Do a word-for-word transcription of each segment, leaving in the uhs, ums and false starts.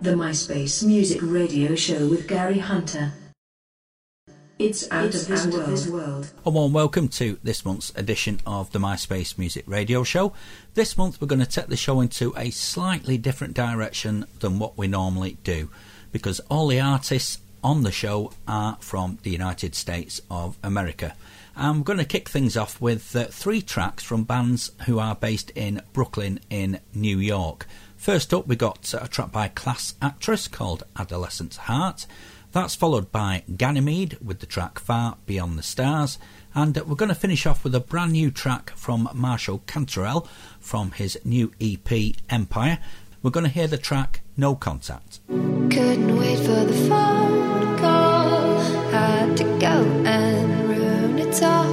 The MySpace Music Radio Show with Gary Hunter. It's out, it's of, this out of this world. A warm welcome to this month's edition of the MySpace Music Radio Show. This month we're going to take the show into a slightly different direction than what we normally do, because all the artists on the show are from the United States of America. I'm going to kick things off with uh, three tracks from bands who are based in Brooklyn in New York. First up we got a track by Class Actress called Adolescent Heart. That's followed by Ganymede with the track Far Beyond the Stars, and we're going to finish off with a brand new track from Marshall Cantarell from his new E P Empire. We're going to hear the track No Contact. Couldn't wait for the phone call, had to go and ruin it all.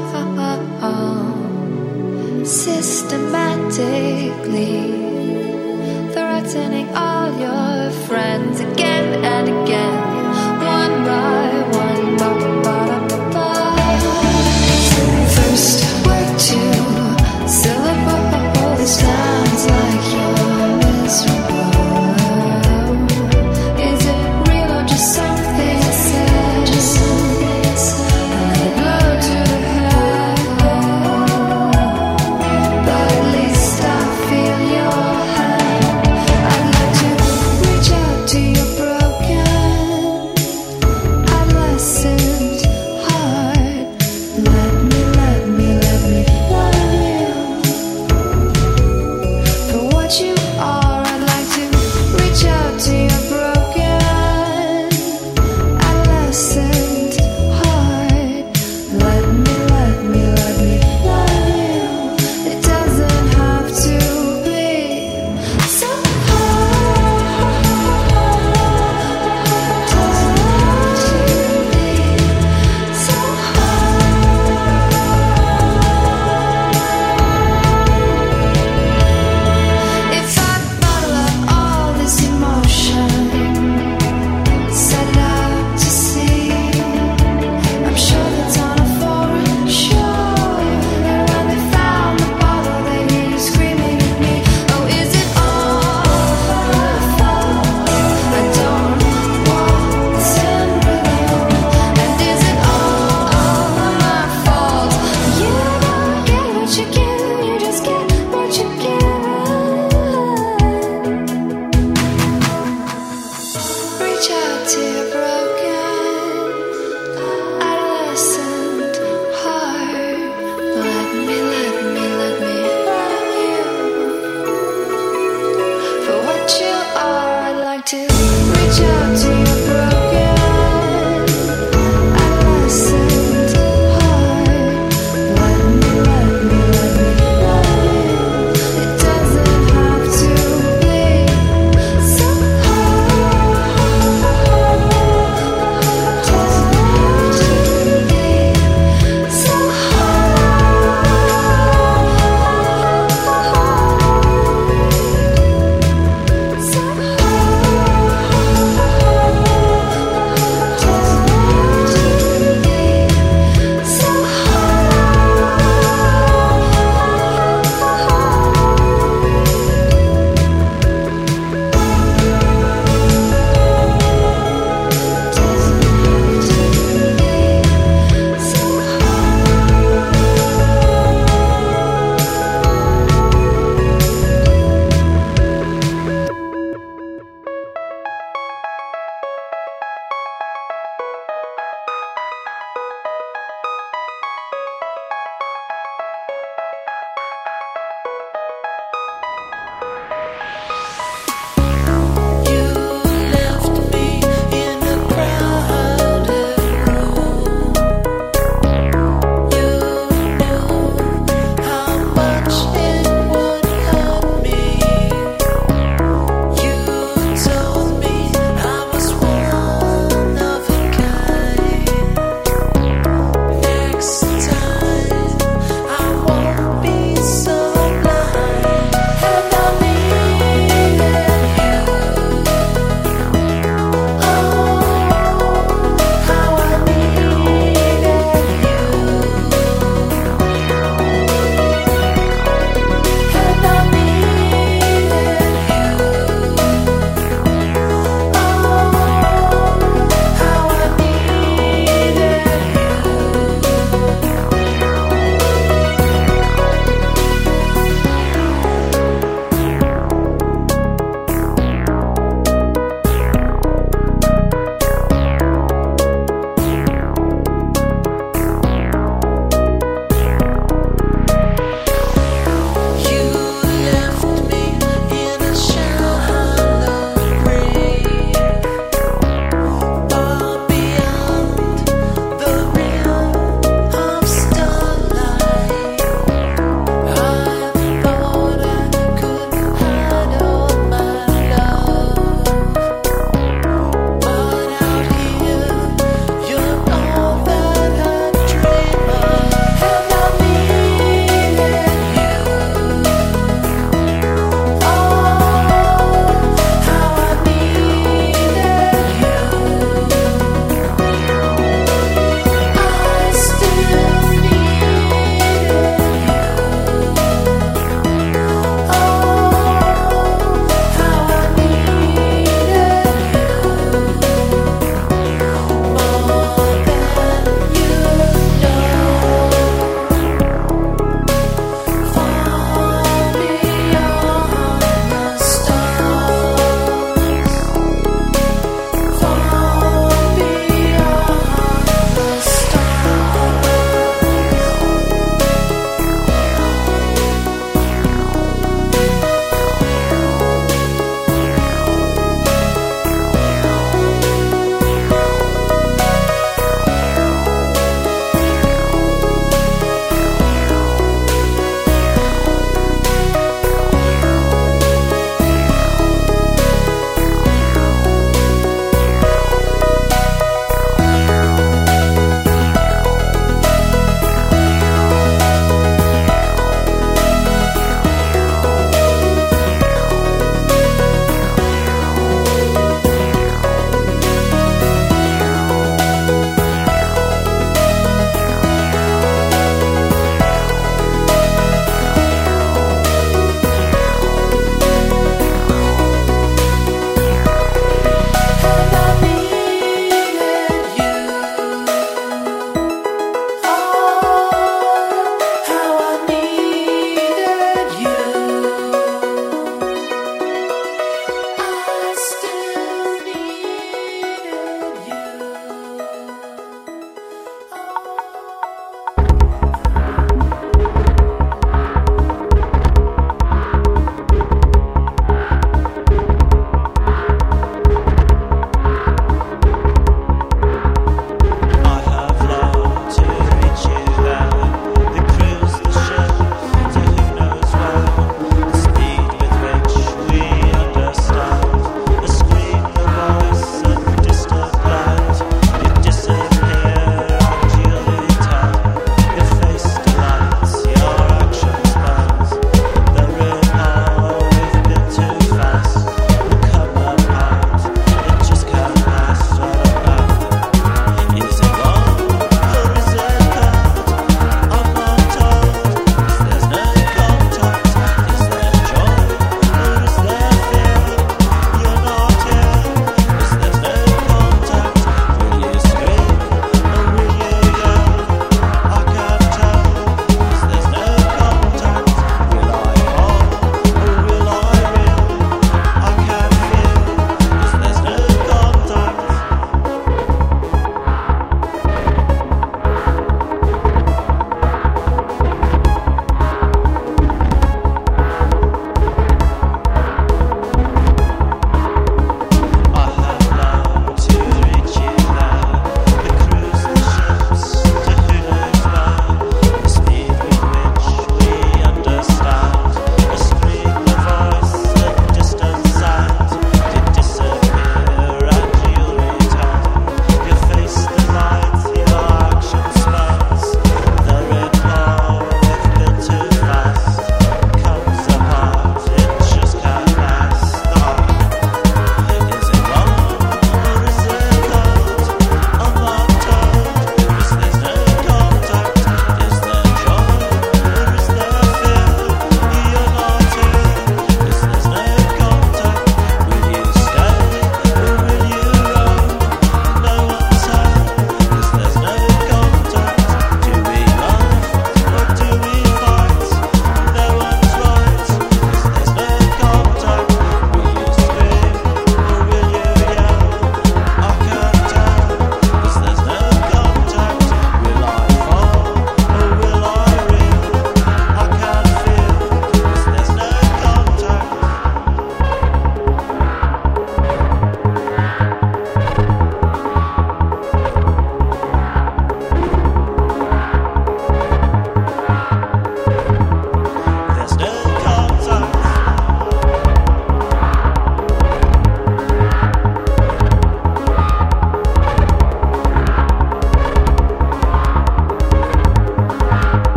Systematically threatening all your friends again and again. One by one, ba ba ba ba ba. First word to syllable, this sounds like you're miserable. Is it real or just something said? Just something said. Let it blow to the head, but at least I feel your hand. I'd like to reach out to your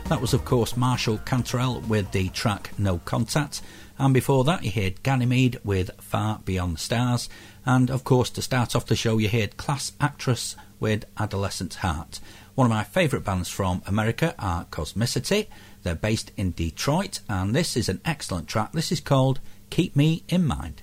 That was of course Marshall Cantrell with the track No Contact, and before that you heard Ganymede with Far Beyond the Stars, and of course to start off the show you heard Class Actress with Adolescent Heart. One of my favourite bands from America are Cosmicity. They're based in Detroit, and this is an excellent track. This is called Keep Me in Mind.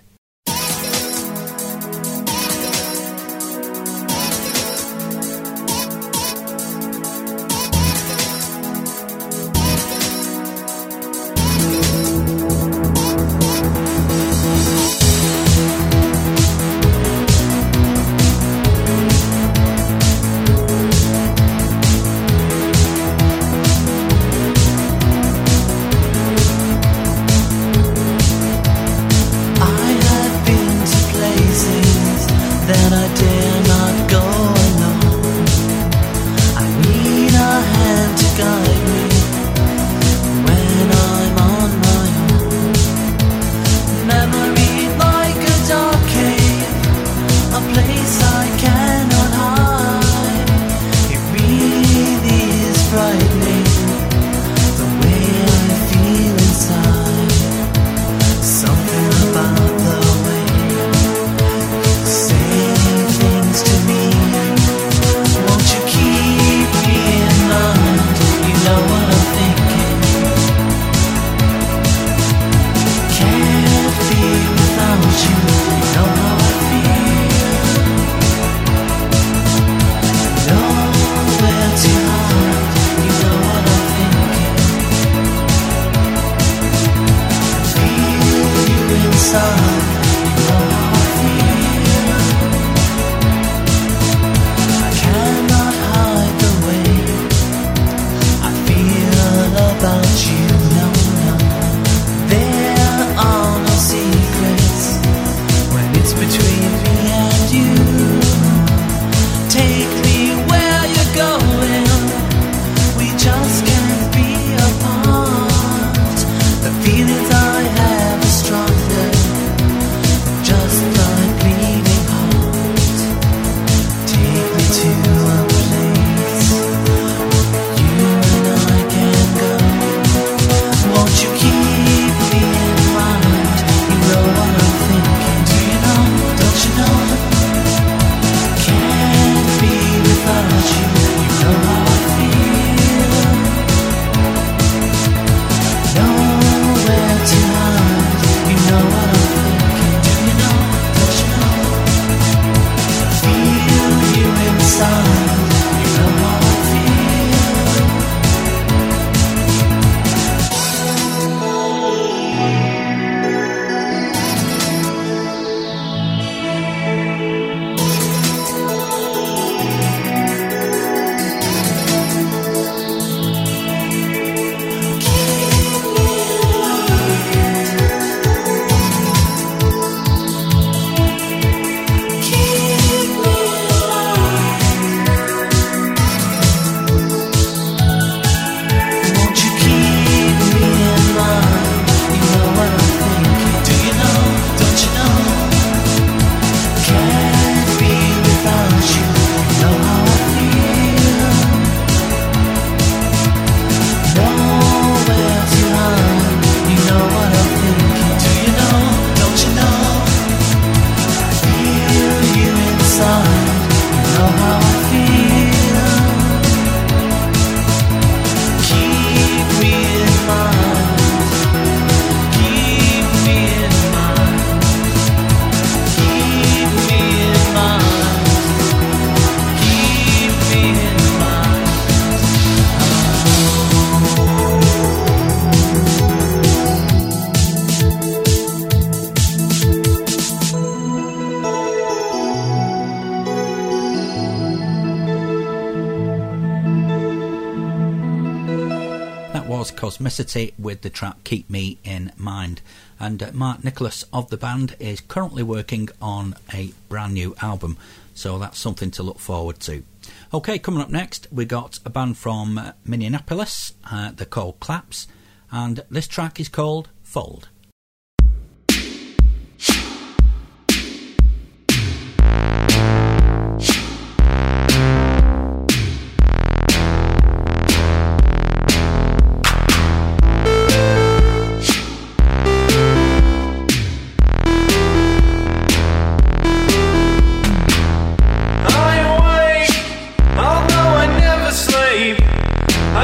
Cosmicity with the track Keep Me in Mind, and uh, Mark Nicholas of the band is currently working on a brand new album, so that's something to look forward to. Okay, coming up next we got a band from uh, Minneapolis, uh, they're called Claps, and this track is called Fold.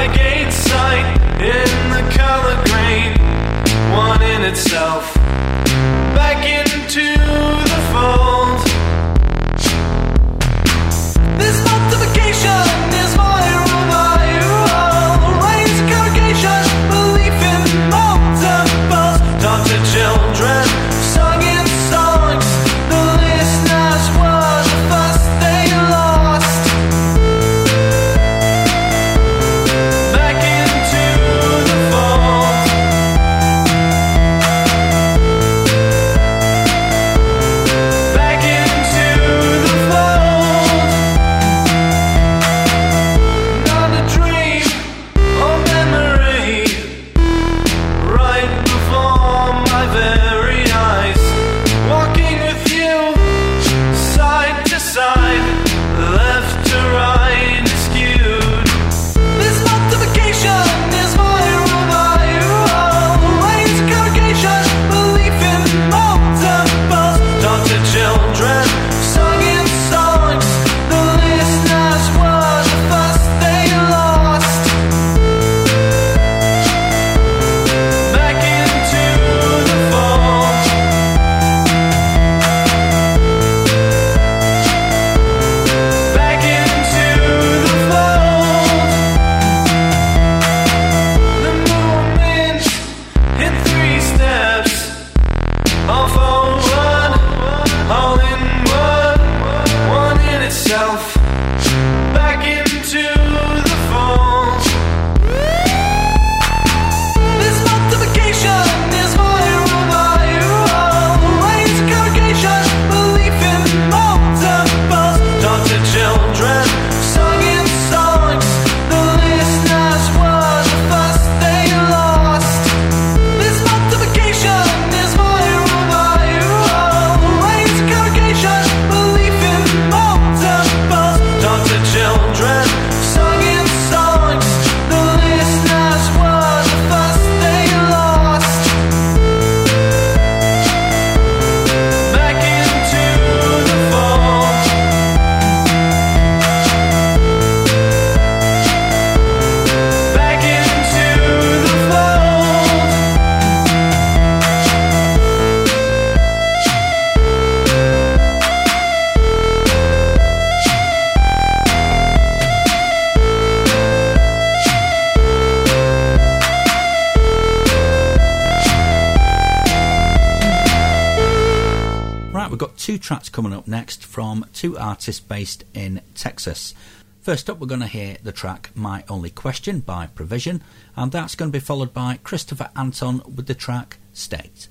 Highgate sight in the color grain, one in itself, back into the fold. This multiplication is my revival, raise congregation, belief in multiples, taught to children, sung in songs, the listeners were the first they lost. Back into the fold. Back into the fold. Not a dream or memory, right before my very eyes, walking with you, side to side, left to right, skewed. This multiplication is my revival, raise congregation, belief in multiples, taught to children, sung in songs, the listeners were the first they lost. Back into the fold. Back into the fold. The movement in three steps, all forward, all inward, one in itself, back into the fold. This multiplication is my revival, raise congregation, belief in multiples, taught to children, sung in songs, the listeners were the first they lost. This multiplication is my revival, raise congregation, belief in multiples, taught to children, sung in songs, the listeners were the first they lost. Back into the fold. Back into the fold. Right, we've got two tracks coming up next from two artists based in Texas. First up, we're going to hear the track My Only Question by Provision, and that's going to be followed by Christopher Anton with the track State.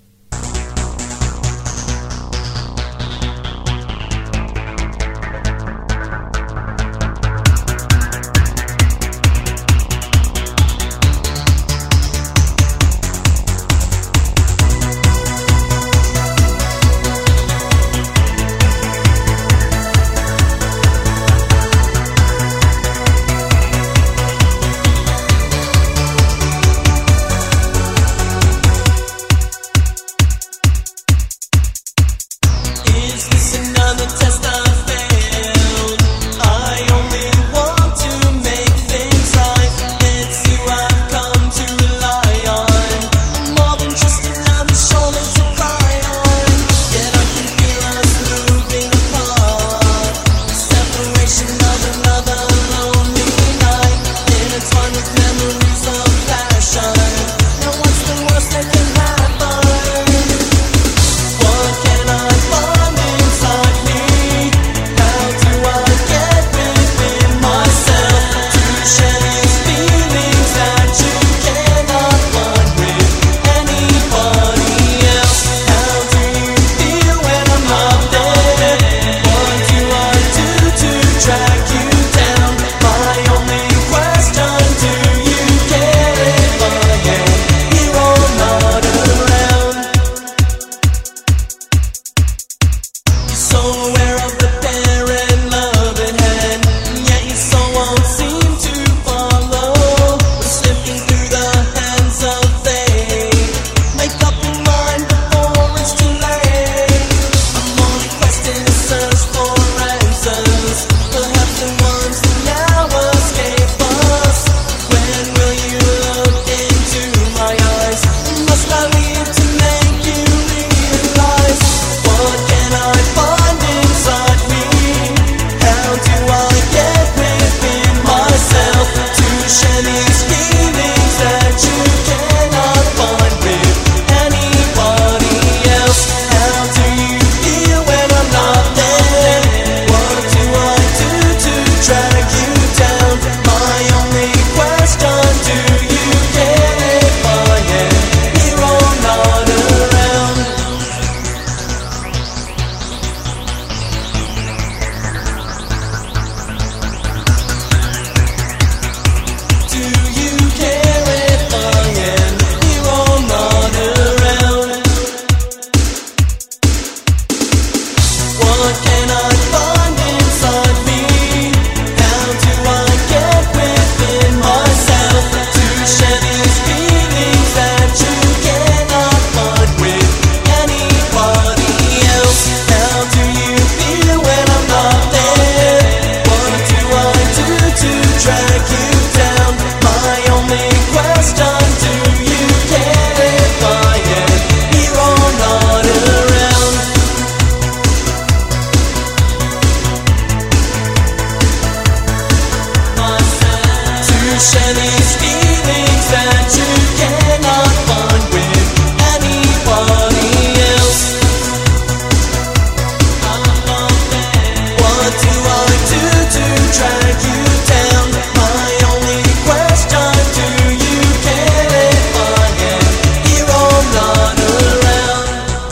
share these feelings that you cannot find with anybody else. What do I do to drag you down? My only question, do you care if I am here or not around?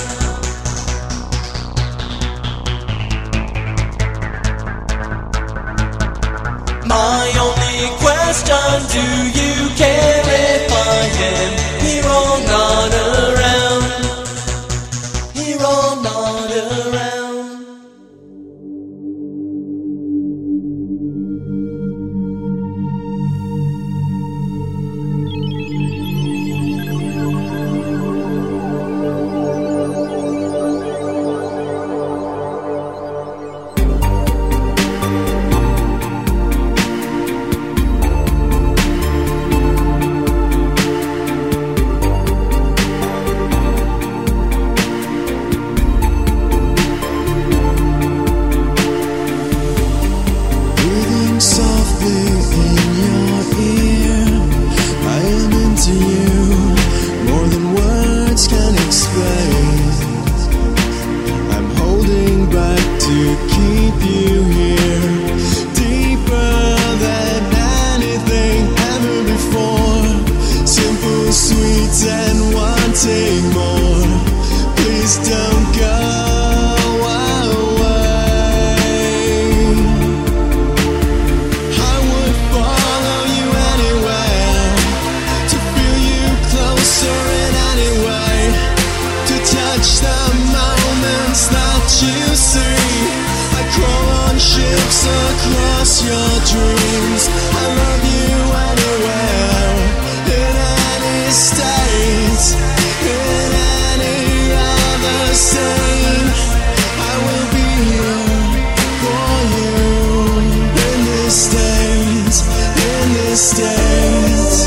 My only question, do you care if I am here or not around? Here or not around? Breathing softly in your ear, I am into you more than words can explain. I'm holding back to keep you here, deeper than anything ever before. Simple, sweet, and wanting more. Please don't go away. I would follow you anywhere, to feel you closer in any way, to touch the moments that you see. I crawl on ships across your dreams. I love you anywhere, in any state, in any other scene. I will be here for you in this state, in this state.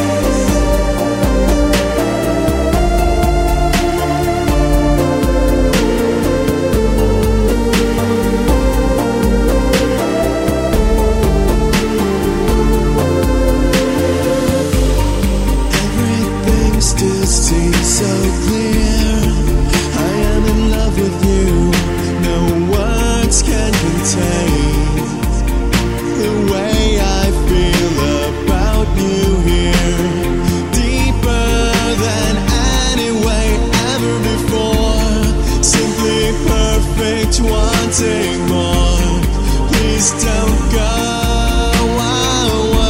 Everything still seems so clear. I am in love with you, no words can contain the way I feel about you here, deeper than any way ever before. Simply perfect, wanting more. Please don't go away.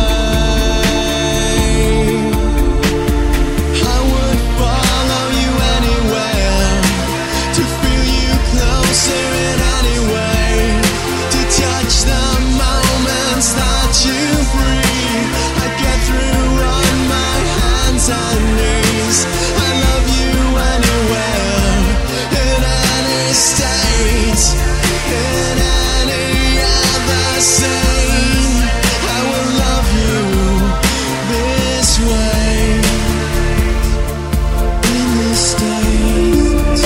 I would follow you anywhere, to feel you closer in any way, to touch the moments that you breathe. I get through on my hands and knees. I love you anywhere, in any state, in any other scene. I will love you this way, in this state.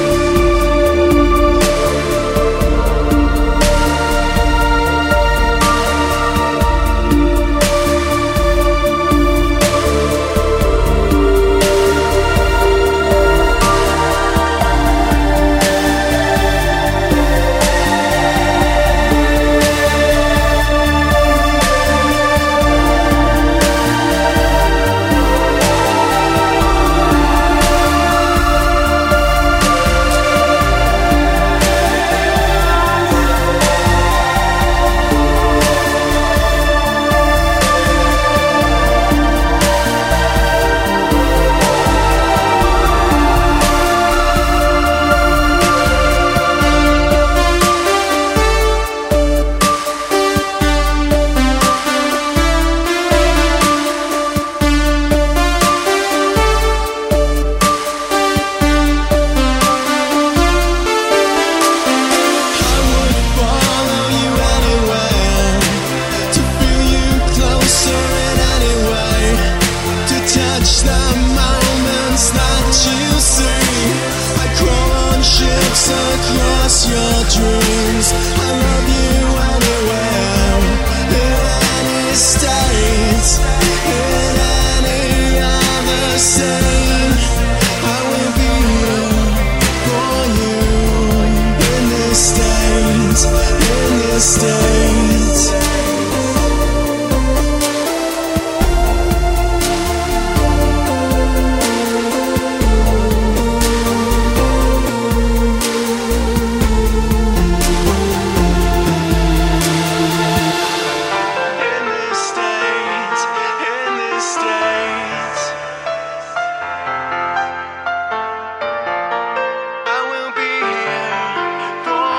I would follow you anywhere, to feel you closer in any way, to touch the moments that you see. I crawl on ships across your dreams. I love you anywhere, in any state, stays. I will be here for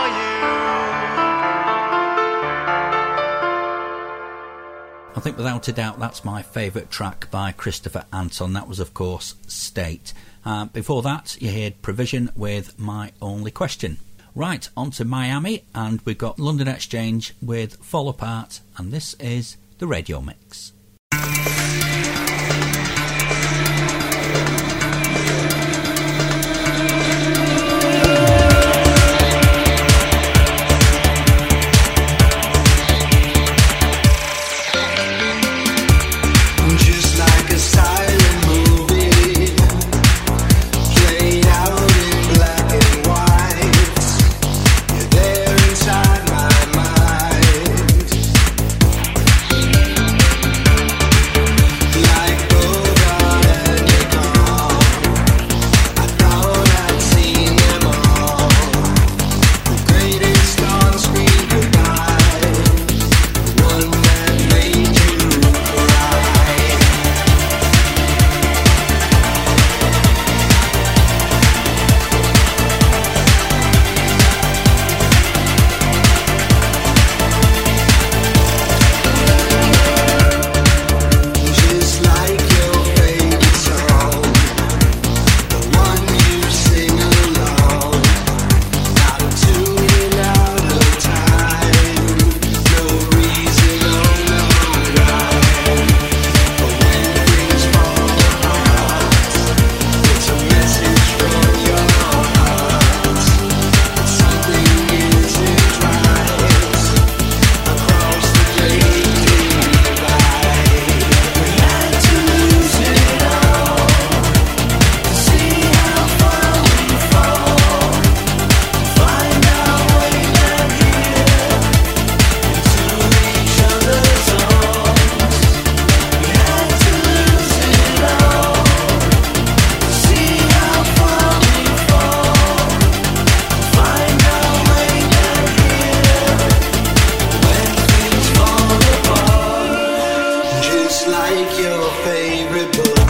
you. I think without a doubt that's my favourite track by Christopher Anton. That was, of course, State. Uh, before that, you heard Provision with My Only Question. Right, on to Miami, and we've got London Exchange with Fall Apart, and this is the Radio Mix. Just like a silent movie, played out in black and white. You're there inside my mind, like Bogart and you're gone. I thought I'd seen them all. The greatest on-screen goodbye, the one that made you cry. Just like your favorite song, the one you sing along. Out of tune and out of time, no reason, oh no rhyme. But when things fall apart, it's a message from your heart. Something isn't right across the great divide. We had to lose it all to see how far we fall. Find our way back here into each other's arms. We had to lose it all to see how far we fall. Find our way back here when things fall apart. Just like your favorite book,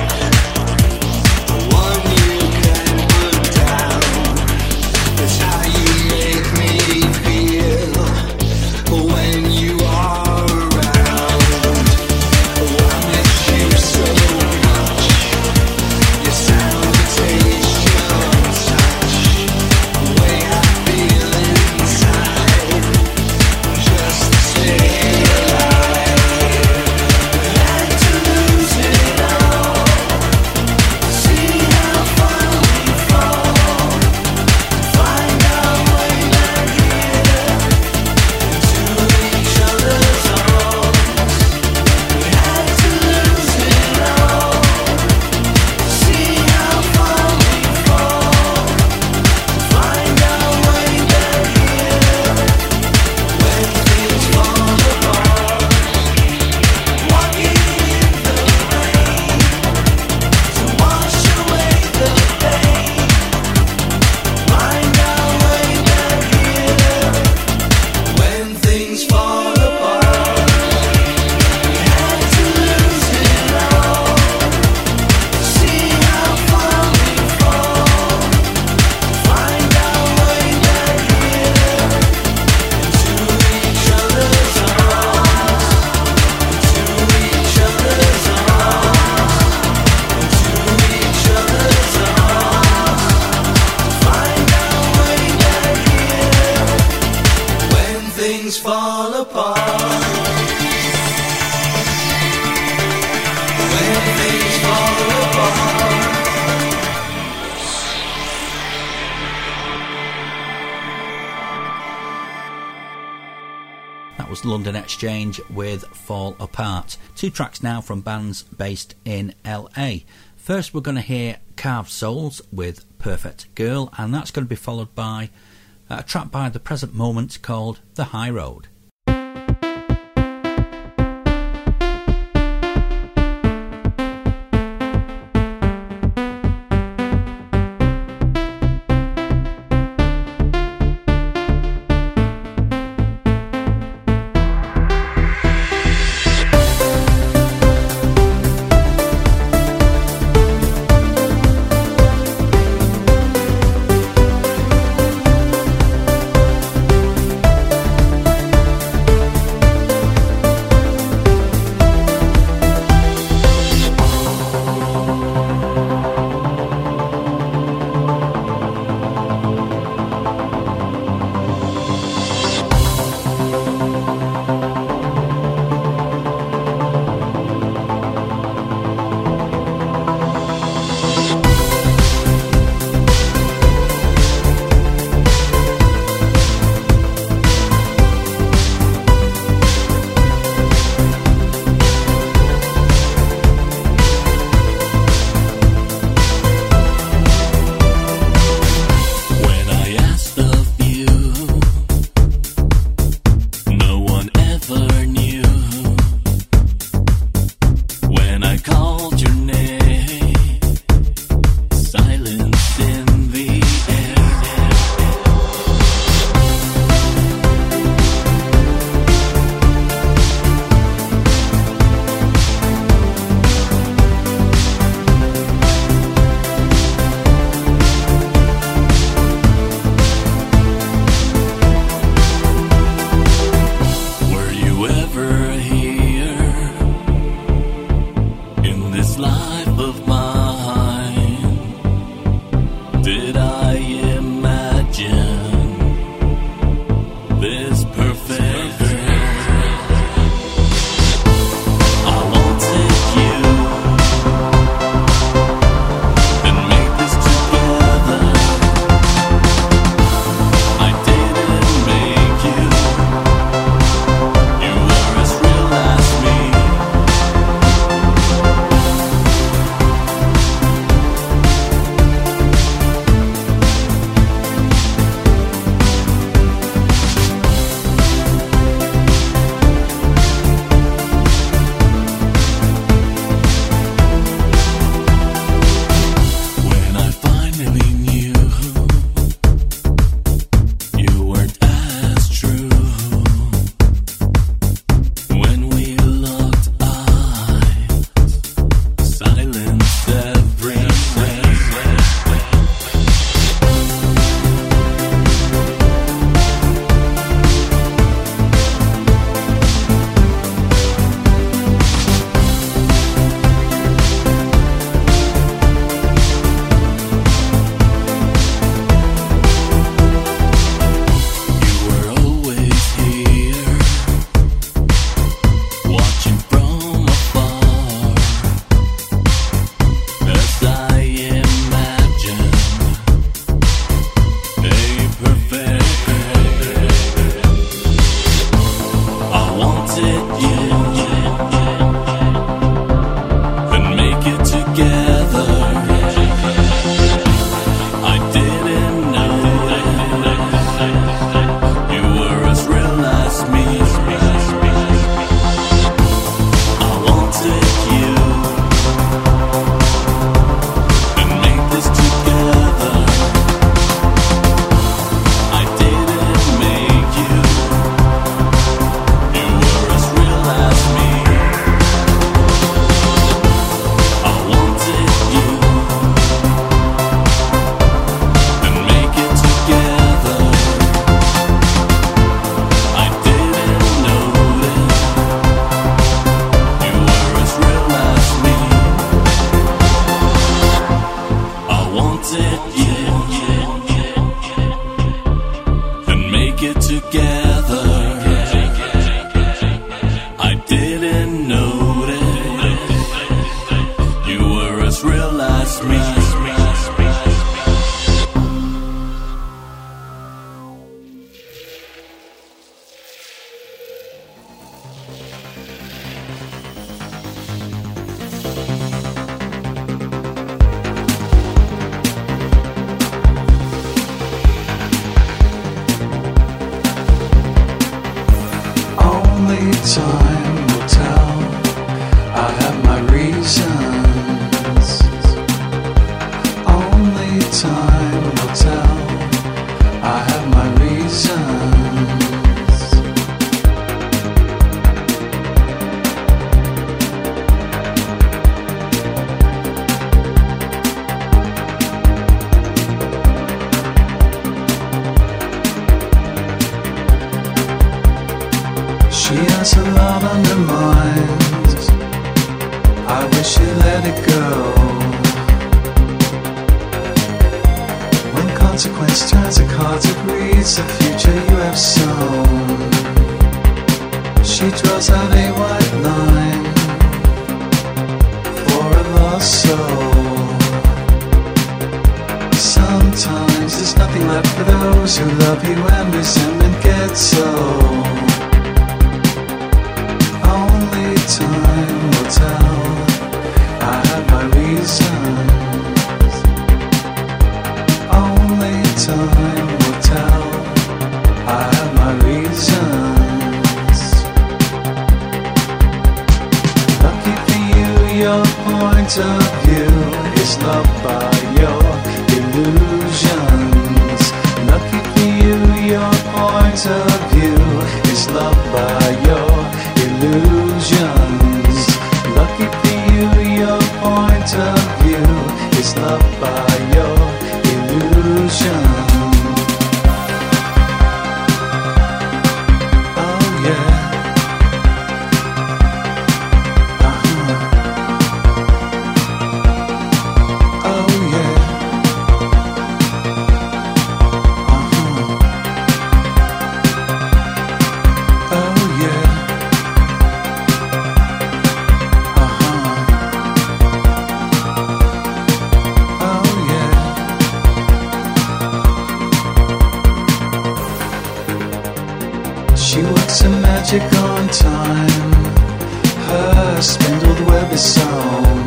the one you can put down. It's how you make me feel when you are around. Oh, I miss you so much. Your sound, your taste, your touch, the way I feel inside, just to stay alive. We had to lose it all to see how far we fall. Find our way back here into each other's arms. We had to lose it all to see how far we fall. Find our way back here when things fall apart. Walking in the rain to wash away the pain. Find our way back here when things fall apart. We had to lose it all to see how far we fall. Find our way back here into each other's arms. Into each other's arms. Into each other's arms. Find our way back here when things fall apart. When things fall apart. That was London Exchange with Fall Apart. Two tracks now from bands based in L A. First we're going to hear Carved Souls with Perfect Girl, and that's going to be followed by a track by The Present Moment called The High Road. When Only time will tell. I have my reasons. Only time will tell. I have my reasons. She has a lot on her mind. I wish she let it go. When consequence turns a card that reads the future you have sown, she draws out a white line for a lost soul. Sometimes there's nothing left for those who love you and resentment gets so. Only time will tell. I have my reasons. Only time will tell. I have my reasons. Lucky for you, your point of view is loved by your illusions. Lucky for you, your point of view is loved by your illusions. Lucky for you, your point of view is loved by your illusion. Oh yeah. Uh-huh. Oh yeah. Uh-huh. Oh yeah. She works a magic on time. Her spindled web is sewn.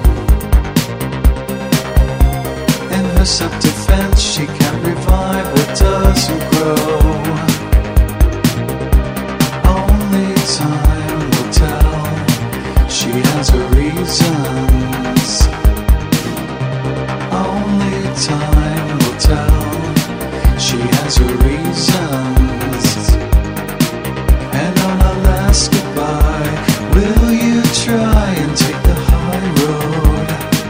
In her self-defense, she can't revive what doesn't grow. Only time will tell. She has her reasons. Only time will tell. She has her reasons. And on our last goodbye, will you try and take the high road?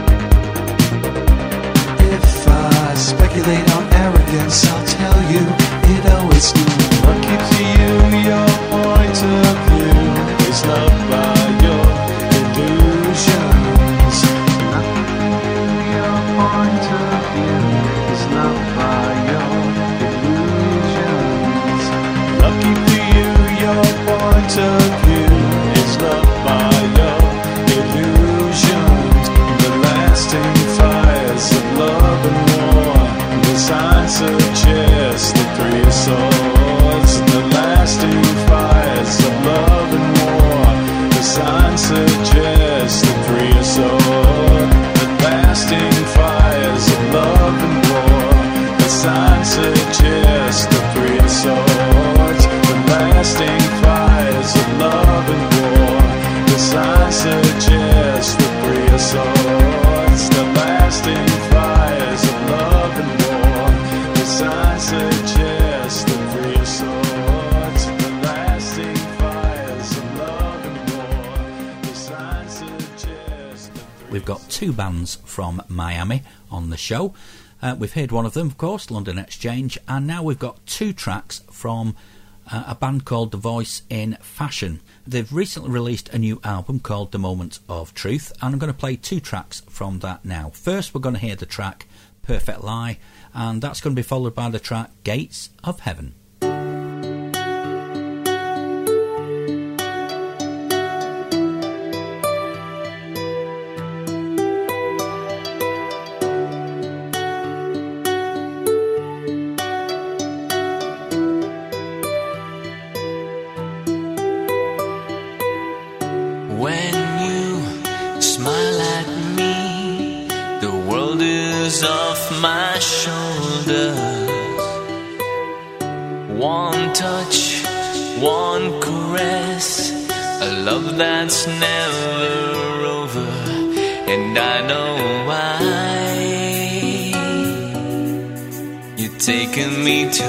If I speculate on arrogance, I'll tell you it always knew. Lucky for you, your point of view is loved by your illusions. Lucky for you, your point of view is loved by your illusions. Lucky for you, your point of view is loved by your illusions. The lasting fires of love and war, the signs suggest the three swords. The lasting fires of love and war, the signs suggest the three swords. The lasting fires of love and war, the signs suggest the three swords. The lasting fires of love and war, the signs suggest the three swords. The lasting fires of love and war, the signs suggest the three swords. The lasting fires of love and war, the signs suggest the three. We've got two bands from Miami on the show. Uh, we've heard one of them, of course, London Exchange, and now we've got two tracks from uh, a band called The Voice in Fashion. They've recently released a new album called The Moment of Truth, and I'm going to play two tracks from that now. First, we're going to hear the track Perfect Lie, and that's going to be followed by the track Gates of Heaven. smile at me. The world is off my shoulders. One touch, one caress, a love that's never over, and I know why. You're taking me to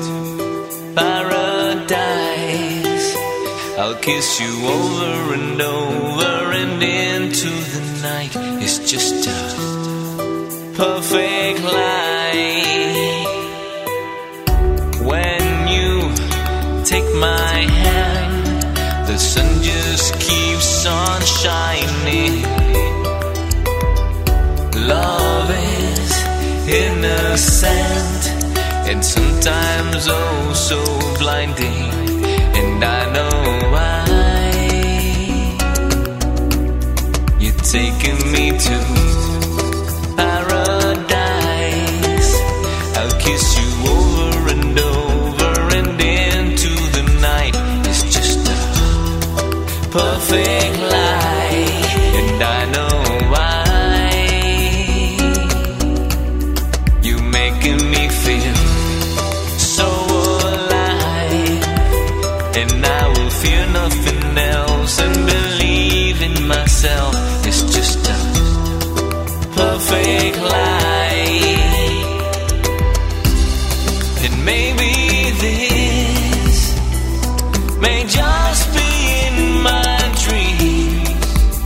paradise. I'll kiss you over and over and into the night. It's just a perfect lie. When you take my hand, the sun just keeps on shining. Love is innocent and sometimes oh so blinding, and I know why. You're taking me to paradise. I'll kiss you over and over and into the night. It's just a perfect lie, and I know why. You're making me feel so alive, and I will fear nothing else and believe in myself. It's just a perfect lie. And maybe this may just be in my dreams,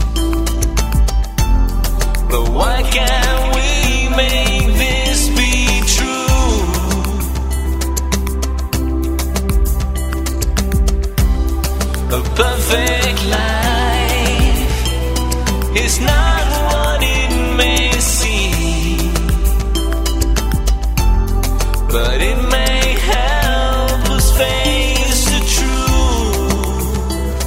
but why can't we make this be true? A perfect life is not what it may seem, but it may help us face the truth.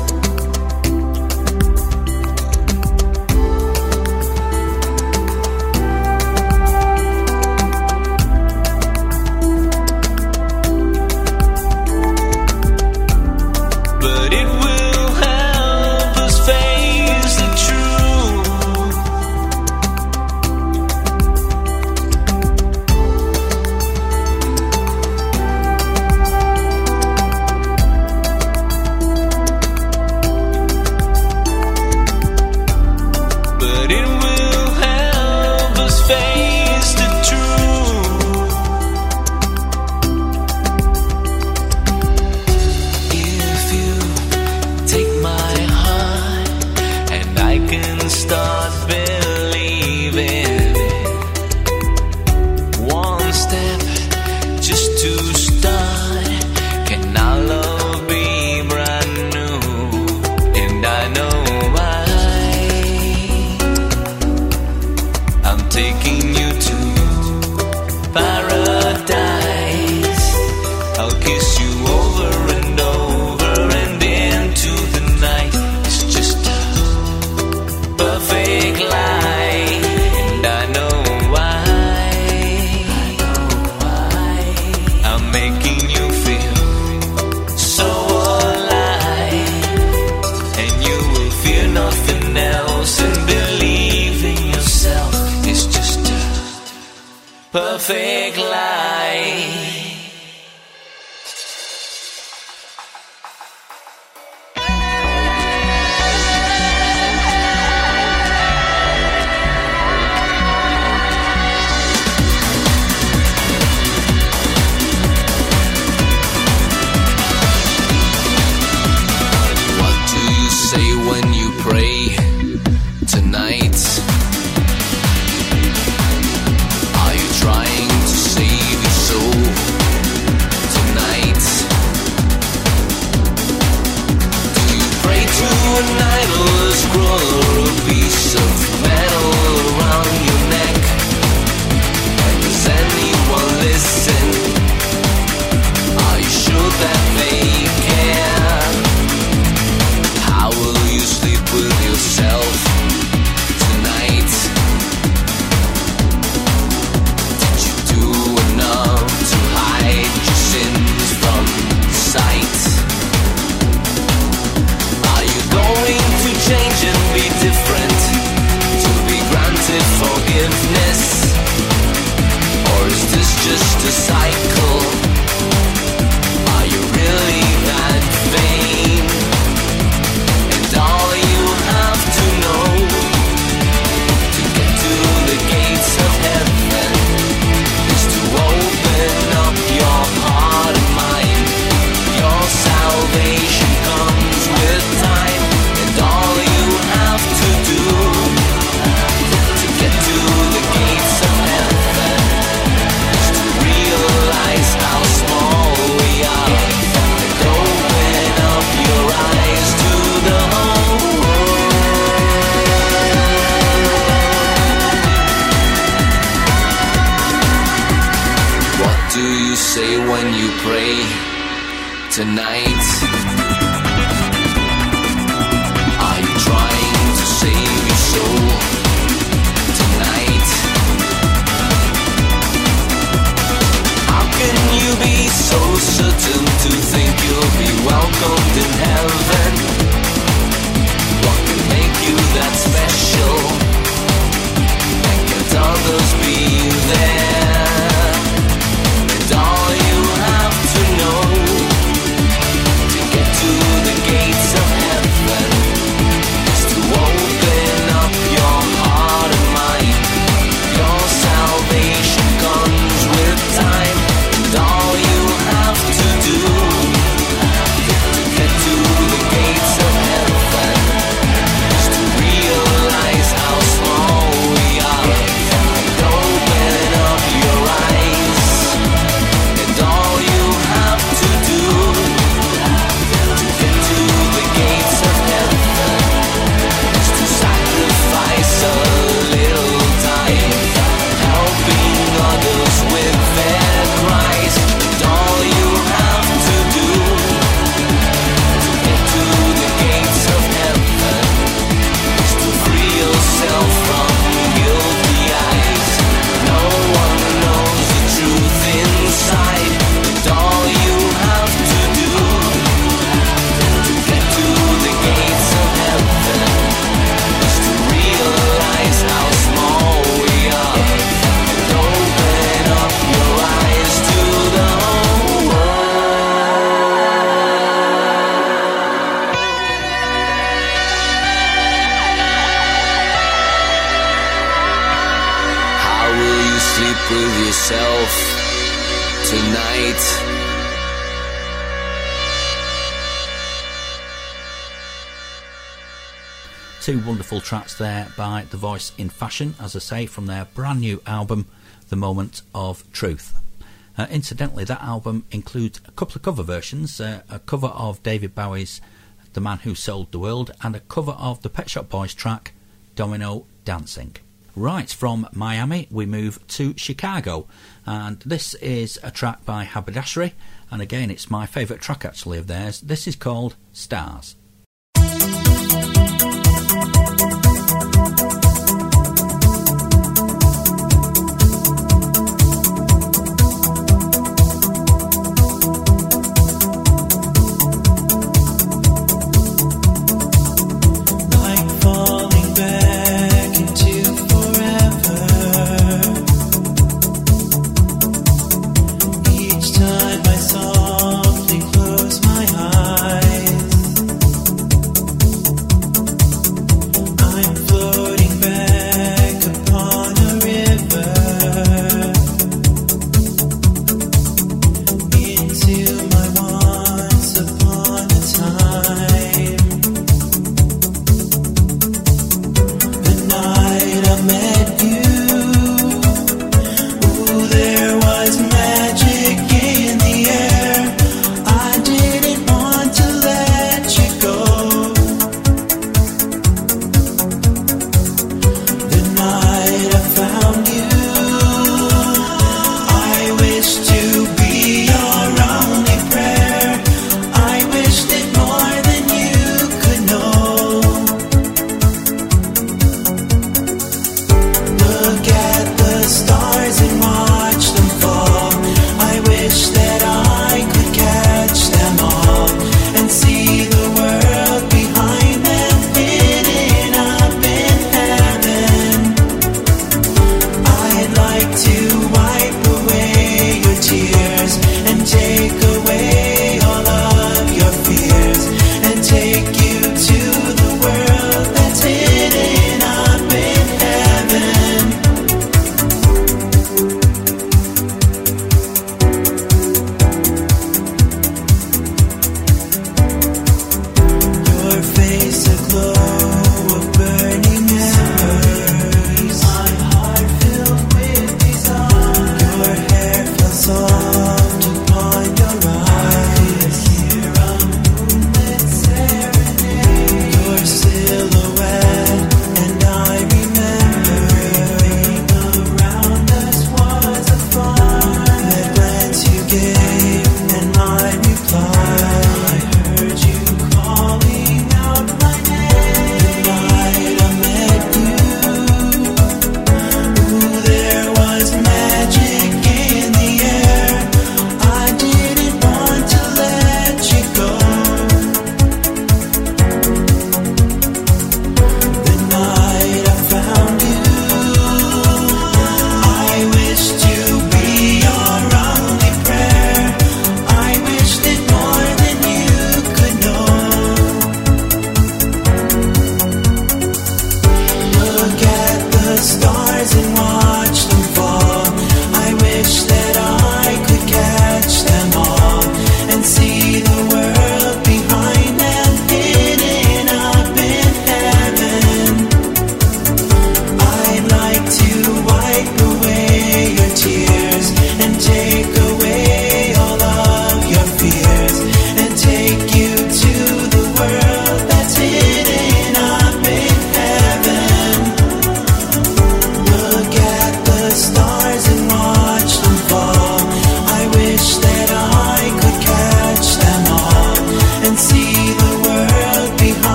But it will help us face the truth. But it will help us face the truth. If you take my heart and I can start believing, one step just to start, can our love be brand new? And I know why. I'm taking you to paradise. I'll kiss you over and over and into the night. It's just a perfect lie, and I know why. I'm making you feel so alive, and you will fear nothing else and believe in yourself. It's just a perfect lie. What do you say when you pray tonight? Are you trying to save your soul? say when you pray tonight? Are you trying to save your soul tonight? How can you be so certain to think you'll be welcomed in heaven? What can make you that special? And can't others be there? And all you have to know to get to the gates of heaven is to open up your heart and mind. Your salvation comes with time, and all you have to do to get to the gates of heaven is to realize how small we are, and open up your eyes. And all you have to do to get to the gates of heaven is to sacrifice a little time, helping others with their cries. And all you have to do to get to the gates of heaven is to free yourself from guilty eyes. No one knows the truth inside. And all you have to do to get to the gates of heaven is to realize how small we are, and open up your eyes to the whole world. How will you sleep with yourself tonight? Two wonderful tracks there by The Voice in Fashion, as I say, from their brand new album, The Moment of Truth. Uh, incidentally, that album includes a couple of cover versions, uh, a cover of David Bowie's The Man Who Sold the World, and a cover of the Pet Shop Boys track, Domino Dancing. Right, from Miami we move to Chicago, and this is a track by Haberdashery, and again it's my favourite track actually of theirs. This is called Stars. Like falling back into forever. Each time I softly close my eyes,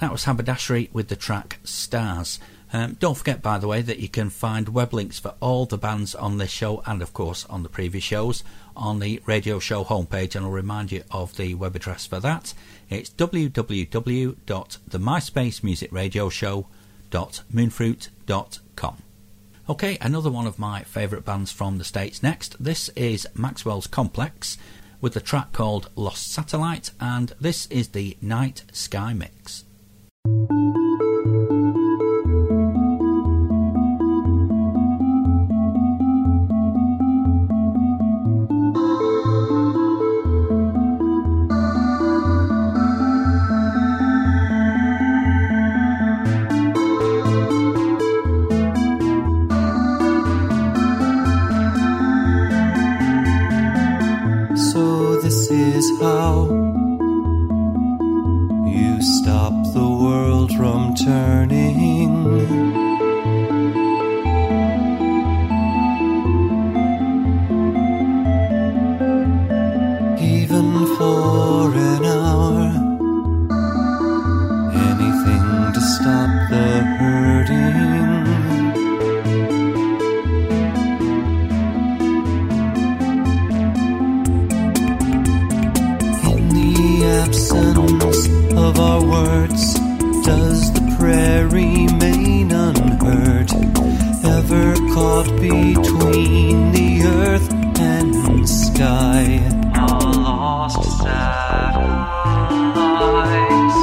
That was Haberdashery with the track Stars. Um, don't forget, by the way, that you can find web links for all the bands on this show and, of course, on the previous shows on the radio show homepage, and I'll remind you of the web address for that. It's w w w dot the myspace music radio show dot moonfruit dot com. OK, another one of my favourite bands from the States next. This is Maxwell's Complex with the track called Lost Satellite, and this is the Night Sky Mix. So this is how you stop the world from turning. Even for an hour, anything to stop the hurting. Absence of our words, does the prayer remain unheard? Ever caught between the earth and sky? A lost satellite.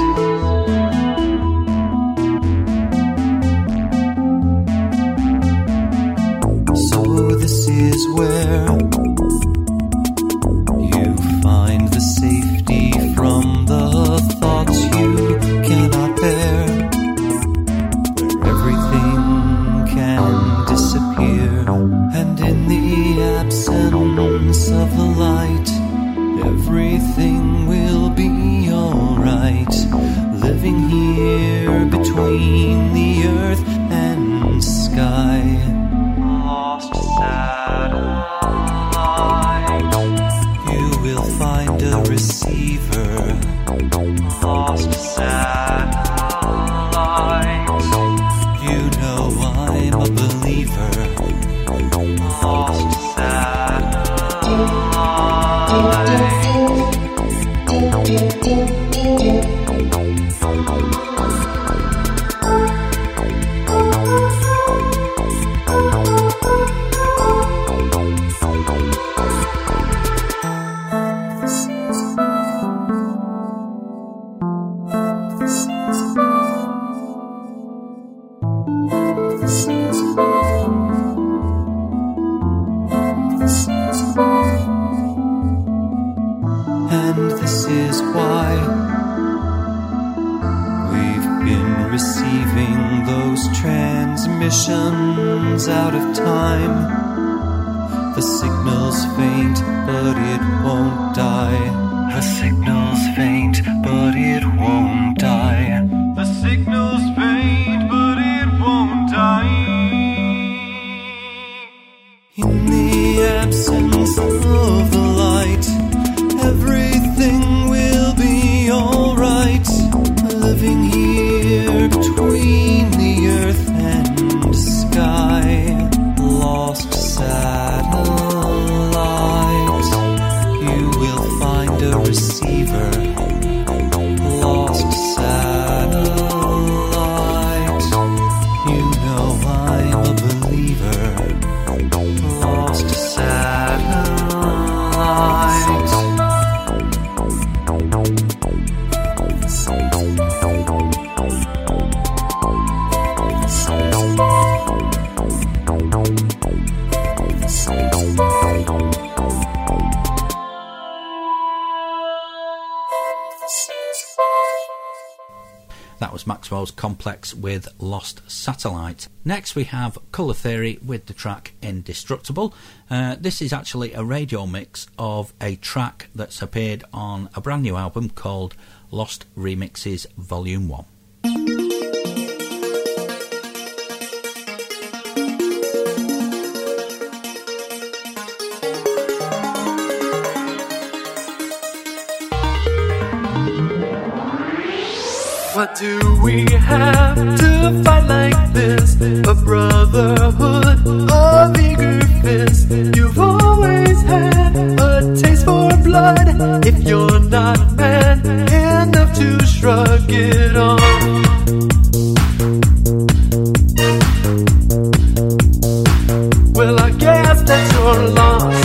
So this is where you find the safety from the thoughts you cannot bear, where everything can disappear, and in the absence of the light, everything will be alright. Living here between the earth and sky. Lost satellite. You will find a receiver. Lost satellite. You know I'm a believer. Lost satellite. And this is why we've been receiving those transmissions out of time. The signal's faint, but it won't die. The signal's faint, but it won't die. The signal's faint, but it won't die. In the absence of the light, everything will be alright. Living here between the earth and sky. Lost satellite. You will find a receiver. Lost satellite. You know I'm a believer. Lost satellite. That was Maxwell's Complex with Lost Satellite. Next we have Colour Theory with the track Indestructible. Uh, this is actually a radio mix of a track that's appeared on a brand new album called Lost Remixes Volume one. What do we have to fight like this? A brotherhood of eager fists. You've always had a taste for blood. If you're not man enough to shrug it off, well, I guess that's your loss.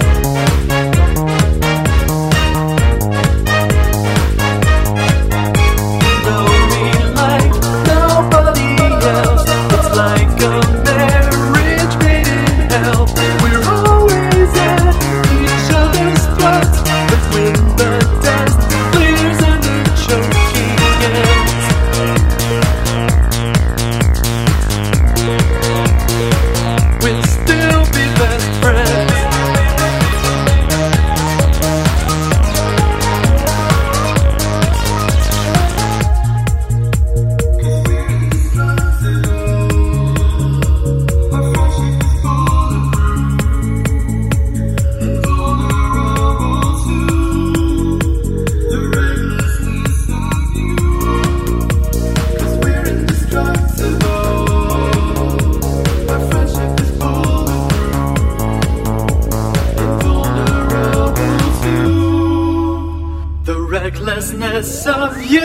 Recklessness of you.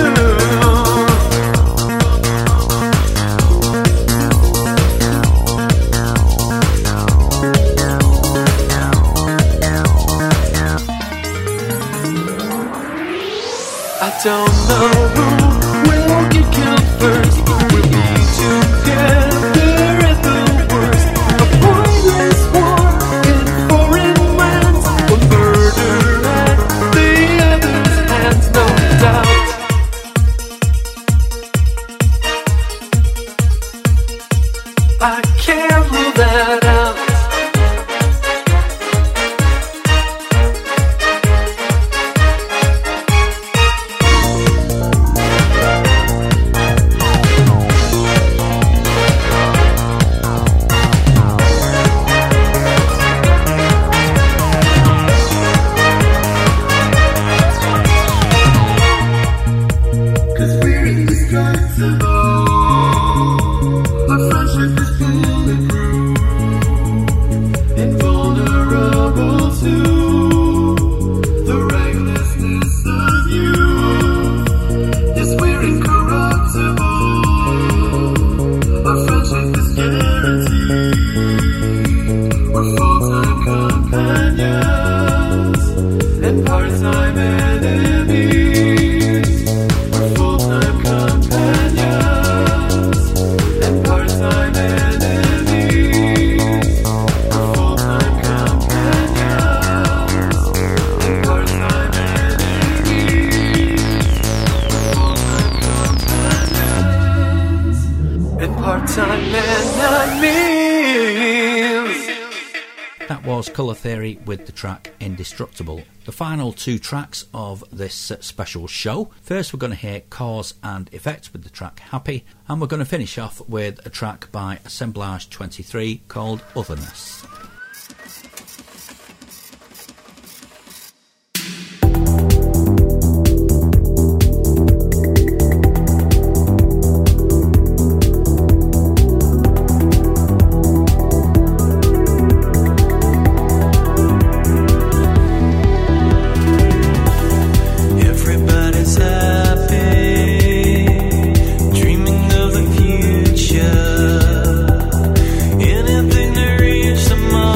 I don't know who will get killed first. We'll be together at the worst. A pointless war in foreign lands. A murder at the other's hands, no doubt. I can't rule that out. That was Colour Theory with the track Indestructible. The final two tracks of this uh, special show. First we're going to hear Cause and Effect with the track Happy, and we're going to finish off with a track by Assemblage twenty-three called Otherness. Anything to reach the mark.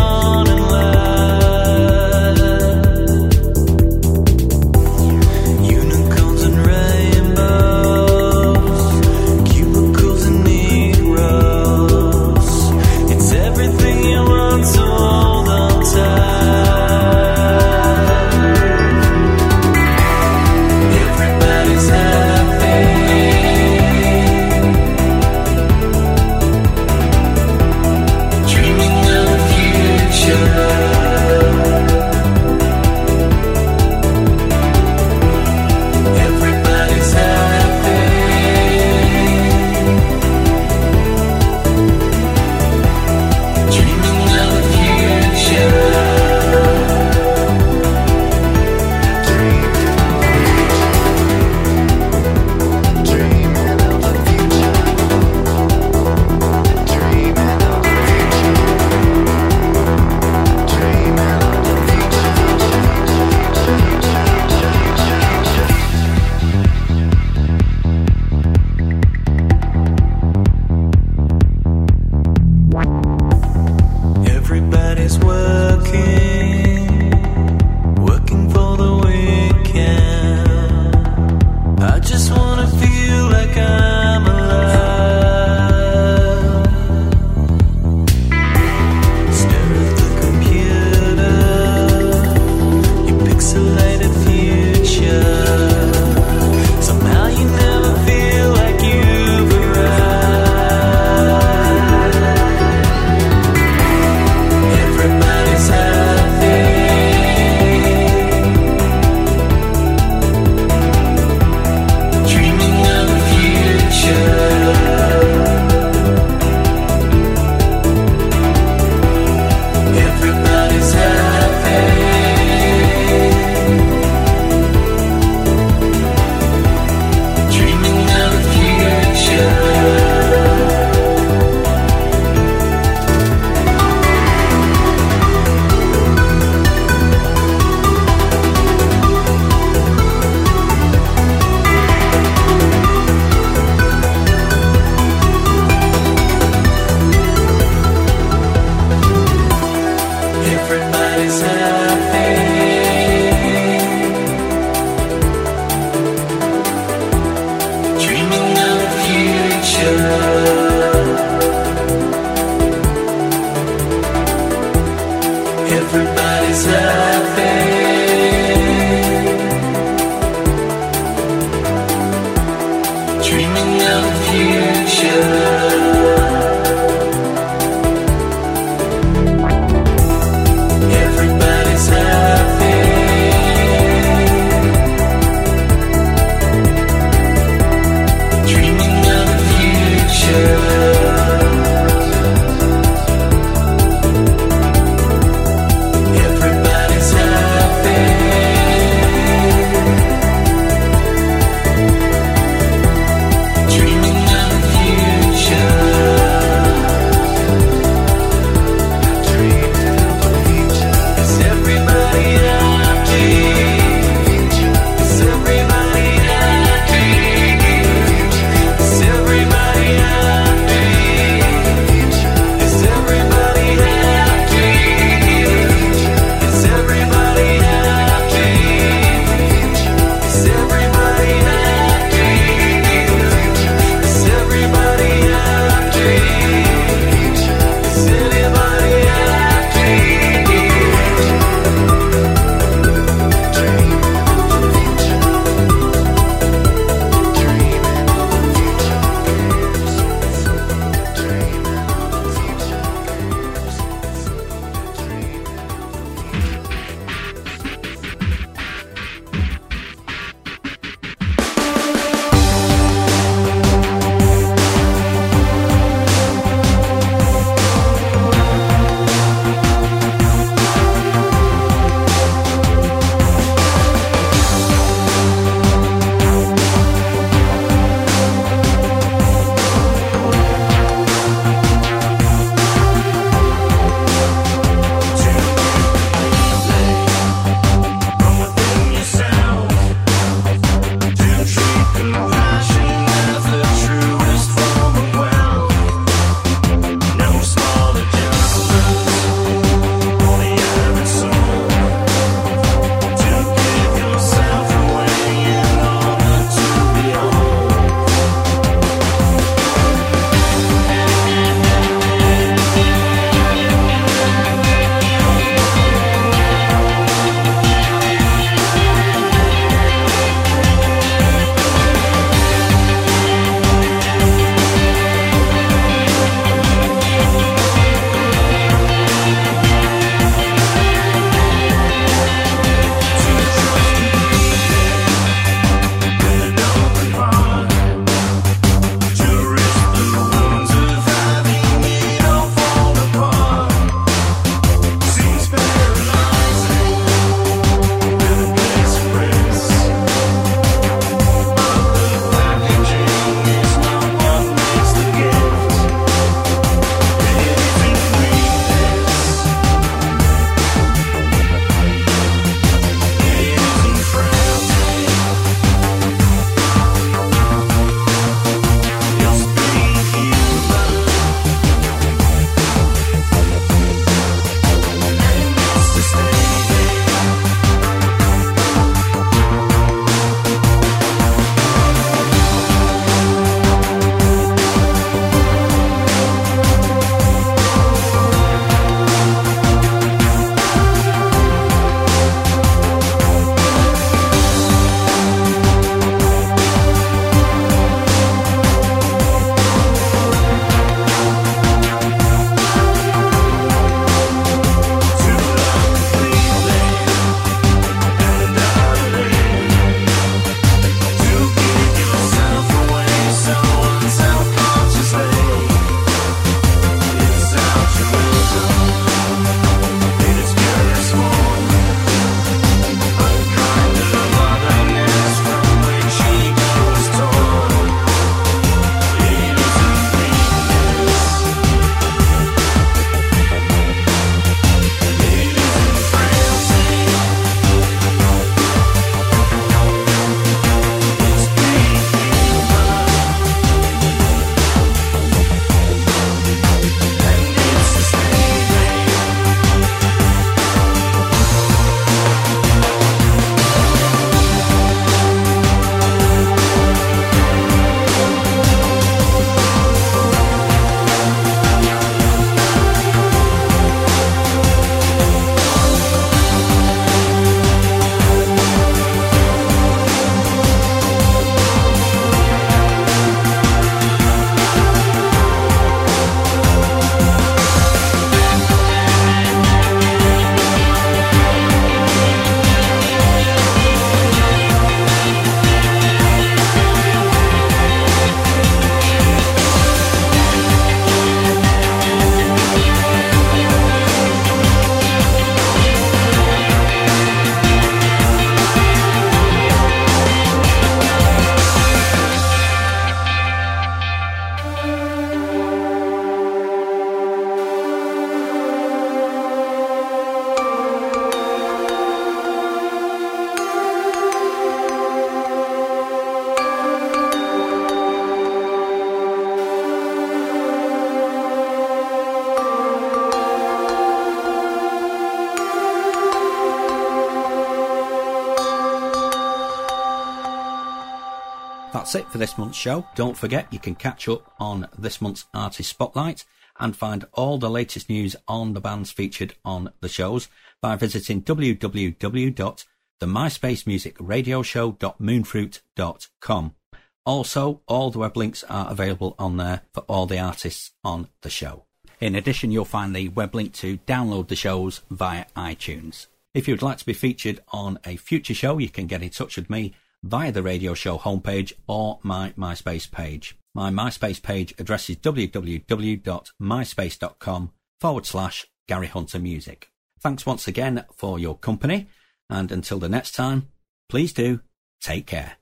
That's it for this month's show. Don't forget you can catch up on this month's Artist Spotlight and find all the latest news on the bands featured on the shows by visiting w w w dot the myspace music radio show dot moonfruit dot com. Also, all the web links are available on there for all the artists on the show. In addition, you'll find the web link to download the shows via iTunes. If you'd like to be featured on a future show, you can get in touch with me via the radio show homepage or my MySpace page. My MySpace page address is w w w dot myspace dot com forward slash Gary Hunter Music. Thanks once again for your company, and until the next time, please do take care.